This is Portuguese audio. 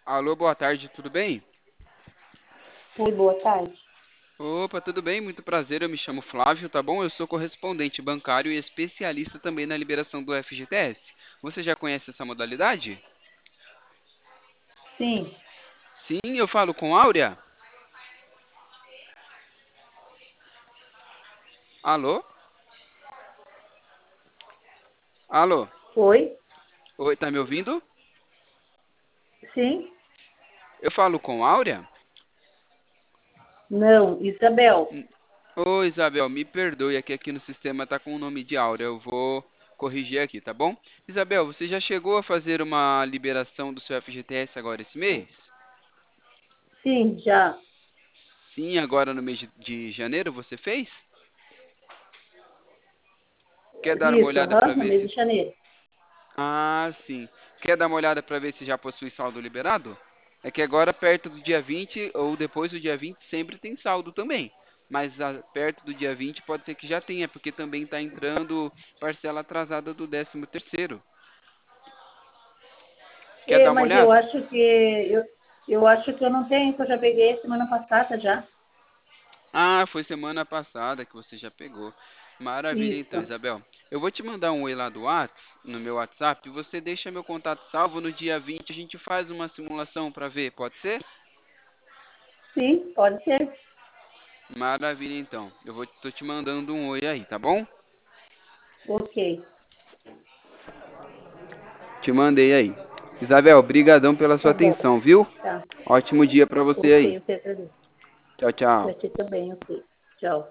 Alô, boa tarde, tudo bem? Oi, boa tarde. Opa, tudo bem? Muito prazer, eu me chamo Flávio, tá bom? Eu sou correspondente bancário e especialista também na liberação do FGTS. Você já conhece essa modalidade? Sim, Sim, eu falo com Áurea. Alô? Alô? oi, Oi, tá me ouvindo? sim, Eu falo com Áurea? não, Isabel. Hum, Ô, Isabel, me perdoe, é que aqui no sistema tá com o nome de Áurea, eu vou corrigir aqui, tá bom? Isabel, você já chegou a fazer uma liberação do seu FGTS agora esse mês? Sim, já. Sim, agora no mês de janeiro você fez? Quer dar uma Isso, olhada para aham, no ver mês se. de janeiro. Ah, sim. Quer dar uma olhada para ver se já possui saldo liberado? É que agora, perto do dia 20 ou depois do dia 20 sempre tem saldo também. Mas perto do dia 20 pode ser que já tenha, porque também está entrando parcela atrasada do 13º. Quer É, dar uma mas eu olhada? acho que eu acho que eu não tenho, que eu já peguei semana passada já. Ah, foi semana passada que você já pegou. Maravilha, então, Isso. Isabel. Eu vou te mandar um oi lá do Whats, no meu WhatsApp, e você deixa meu contato salvo. No dia 20 a gente faz uma simulação para ver, pode ser? Sim, pode ser. Maravilha, então. Tô te mandando um oi aí, tá bom? Ok. Te mandei aí. Isabel, brigadão pela sua Tá bom. atenção, viu? Tá. Ótimo dia para você Ok, aí. eu te agradeço. Tchau, tchau. Pra ti também, ok. Tchau.